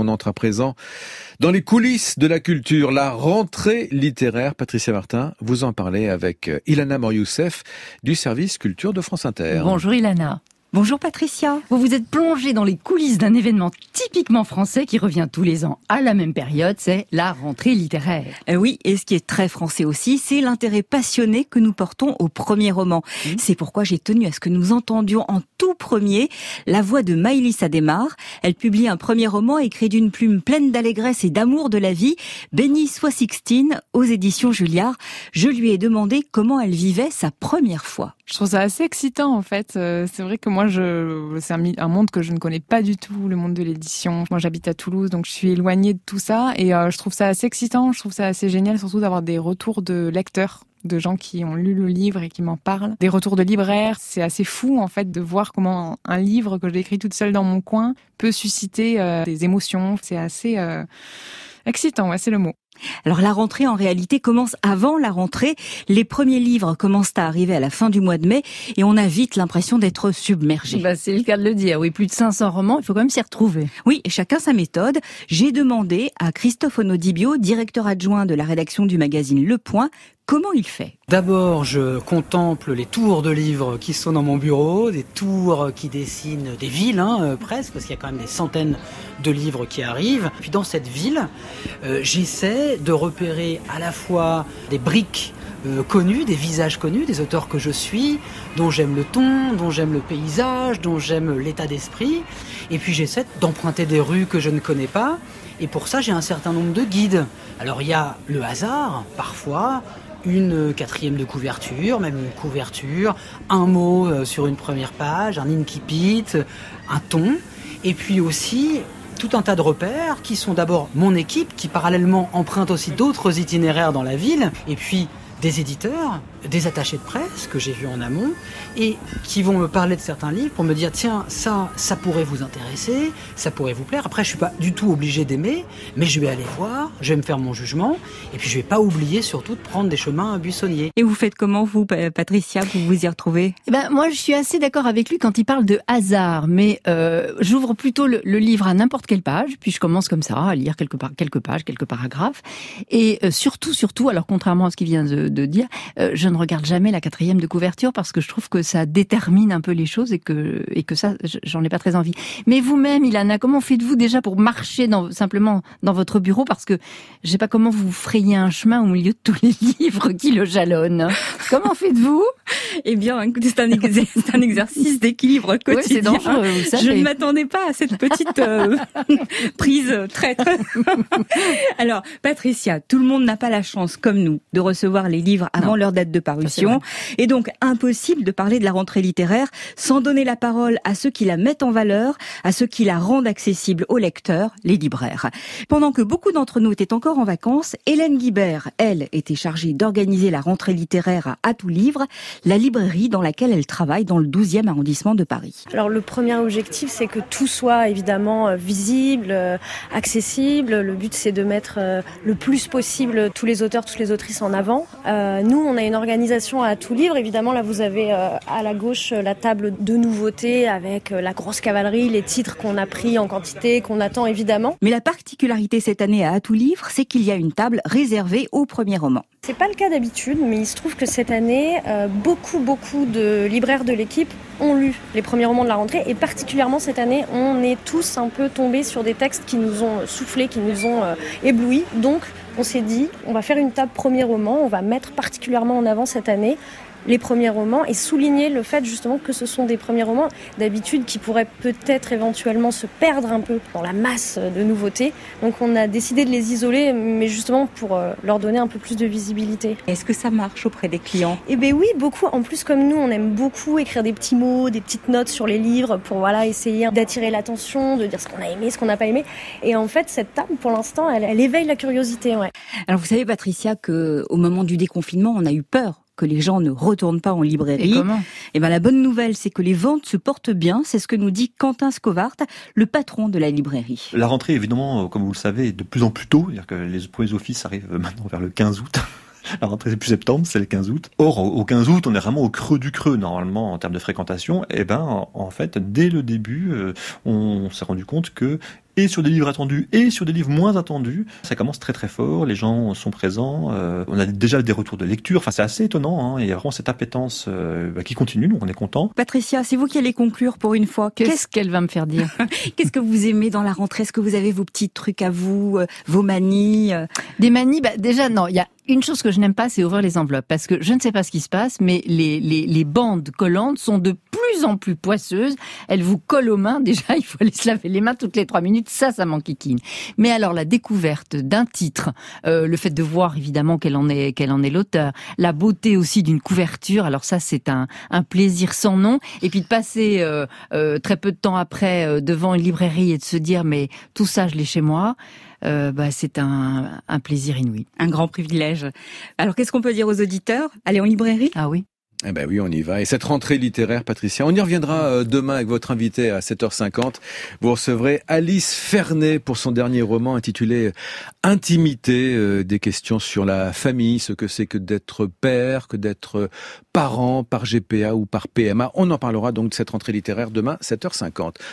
On entre à présent dans les coulisses de la culture, la rentrée littéraire. Patricia Martin, vous en parlez avec Ilana Mor-Youssef du service culture de France Inter. Bonjour Ilana. Bonjour Patricia. Vous êtes plongée dans les coulisses d'un événement typiquement français qui revient tous les ans à la même période, c'est la rentrée littéraire. Oui, et ce qui est très français aussi, c'est l'intérêt passionné que nous portons au premier roman. C'est pourquoi j'ai tenu à ce que nous entendions en tout premier la voix de Maëlys Adhémar. Elle publie un premier roman écrit d'une plume pleine d'allégresse et d'amour de la vie, Béni soit Sixtine, aux éditions Julliard. Je lui ai demandé comment elle vivait sa première fois. Je trouve ça assez excitant en fait. C'est vrai que moi, c'est un monde que je ne connais pas du tout, le monde de l'édition. Moi, j'habite à Toulouse, donc je suis éloignée de tout ça. Et je trouve ça assez excitant, je trouve ça assez génial, surtout d'avoir des retours de lecteurs, de gens qui ont lu le livre et qui m'en parlent. Des retours de libraires. C'est assez fou en fait de voir comment un livre que j'ai écrit toute seule dans mon coin peut susciter des émotions. C'est assez excitant, ouais, c'est le mot. Alors la rentrée en réalité commence avant la rentrée. Les premiers livres commencent à arriver à la fin du mois de mai et on a vite l'impression d'être submergé. C'est le cas de le dire. Oui, plus de 500 romans, il faut quand même s'y retrouver. Oui, et chacun sa méthode. J'ai demandé à Christophe Onodibio, directeur adjoint de la rédaction du magazine Le Point, comment il fait. D'abord, je contemple les tours de livres qui sont dans mon bureau, des tours qui dessinent des villes, presque, parce qu'il y a quand même des centaines de livres qui arrivent. Puis dans cette ville, j'essaie de repérer à la fois des briques connus, des visages connus, des auteurs que je suis, dont j'aime le ton, dont j'aime le paysage, dont j'aime l'état d'esprit. Et puis j'essaie d'emprunter des rues que je ne connais pas. Et pour ça, j'ai un certain nombre de guides. Alors il y a le hasard, parfois, une quatrième de couverture, même une couverture, un mot sur une première page, un incipit, un ton. Et puis aussi tout un tas de repères qui sont d'abord mon équipe, qui parallèlement emprunte aussi d'autres itinéraires dans la ville. Et puis des éditeurs, des attachés de presse que j'ai vus en amont et qui vont me parler de certains livres pour me dire tiens, ça pourrait vous intéresser, ça pourrait vous plaire. Après, je suis pas du tout obligé d'aimer, mais je vais aller voir, je vais me faire mon jugement et puis je vais pas oublier surtout de prendre des chemins buissonniers. Et vous faites comment vous, Patricia, pour vous y retrouver ? Moi, je suis assez d'accord avec lui quand il parle de hasard, mais j'ouvre plutôt le livre à n'importe quelle page, puis je commence comme ça à lire quelques pages, quelques paragraphes, et surtout, alors contrairement à ce qu'il vient de dire, je ne regarde jamais la quatrième de couverture parce que je trouve que ça détermine un peu les choses et que ça, j'en ai pas très envie. Mais vous-même, Ilana, comment faites-vous déjà pour marcher simplement dans votre bureau, parce que je sais pas comment vous frayez un chemin au milieu de tous les livres qui le jalonnent. Comment faites-vous ? Eh bien, écoutez, c'est un exercice d'équilibre quotidien. Oui, c'est dangereux, vous savez. Je ne m'attendais pas à cette petite prise traître. Alors, Patricia, tout le monde n'a pas la chance, comme nous, de recevoir les livres avant leur date de parution. Et donc, impossible de parler de la rentrée littéraire sans donner la parole à ceux qui la mettent en valeur, à ceux qui la rendent accessible aux lecteurs, les libraires. Pendant que beaucoup d'entre nous étaient encore en vacances, Hélène Guibert, elle, était chargée d'organiser la rentrée littéraire à Tout Livre, la librairie dans laquelle elle travaille dans le 12e arrondissement de Paris. Alors le premier objectif, c'est que tout soit évidemment visible, accessible. Le but, c'est de mettre le plus possible tous les auteurs, toutes les autrices en avant. Nous, on a une organisation à Tout Livre. Évidemment, là, vous avez à la gauche la table de nouveautés avec la grosse cavalerie, les titres qu'on a pris en quantité, qu'on attend évidemment. Mais la particularité cette année à Tout Livre, c'est qu'il y a une table réservée au premier roman. C'est pas le cas d'habitude, mais il se trouve que cette année, beaucoup de libraires de l'équipe ont lu les premiers romans de la rentrée, et particulièrement cette année, on est tous un peu tombés sur des textes qui nous ont soufflé, qui nous ont éblouis. Donc, on s'est dit, on va faire une table premier roman, on va mettre particulièrement en avant cette année les premiers romans et souligner le fait justement que ce sont des premiers romans d'habitude qui pourraient peut-être éventuellement se perdre un peu dans la masse de nouveautés. Donc on a décidé de les isoler, mais justement pour leur donner un peu plus de visibilité. Est-ce que ça marche auprès des clients ? Eh bien oui, beaucoup. En plus, comme nous, on aime beaucoup écrire des petits mots, des petites notes sur les livres pour essayer d'attirer l'attention, de dire ce qu'on a aimé, ce qu'on n'a pas aimé. Et en fait, cette table, pour l'instant, elle éveille la curiosité. Ouais. Alors vous savez, Patricia, qu'au moment du déconfinement, on a eu peur que les gens ne retournent pas en librairie. Et comment ? Eh ben, la bonne nouvelle, c'est que les ventes se portent bien. C'est ce que nous dit Quentin Scovart, le patron de la librairie. La rentrée, évidemment, comme vous le savez, est de plus en plus tôt. C'est-à-dire que les premiers offices arrivent maintenant vers le 15 août. La rentrée, c'est plus septembre, c'est le 15 août. Or, au 15 août, on est vraiment au creux du creux, normalement, en termes de fréquentation. En fait, dès le début, on s'est rendu compte que et sur des livres attendus et sur des livres moins attendus. Ça commence très très fort, les gens sont présents, on a déjà des retours de lecture, enfin c'est assez étonnant, hein. Il y a vraiment cette appétence qui continue, donc on est content. Patricia, c'est vous qui allez conclure pour une fois. Qu'est-ce qu'elle va me faire dire? Qu'est-ce que vous aimez dans la rentrée? Est-ce que vous avez vos petits trucs à vous, vos manies? Des manies, déjà non, il y a une chose que je n'aime pas, c'est ouvrir les enveloppes, parce que je ne sais pas ce qui se passe, mais les bandes collantes sont de plus en plus poisseuses. Elles vous collent aux mains. Déjà, il faut aller se laver les mains toutes les 3 minutes. Ça m'enquiquine. Mais alors, la découverte d'un titre, le fait de voir évidemment quel en est l'auteur, la beauté aussi d'une couverture. Alors ça, c'est un plaisir sans nom. Et puis de passer très peu de temps après devant une librairie et de se dire mais tout ça, je l'ai chez moi. C'est un plaisir inouï. Un grand privilège. Alors, qu'est-ce qu'on peut dire aux auditeurs? Aller en librairie? Ah oui. Eh ben oui, on y va. Et cette rentrée littéraire, Patricia, on y reviendra demain avec votre invité à 7h50. Vous recevrez Alice Fernet pour son dernier roman intitulé Intimité, des questions sur la famille, ce que c'est que d'être père, que d'être parent par GPA ou par PMA. On en parlera donc de cette rentrée littéraire demain, 7h50.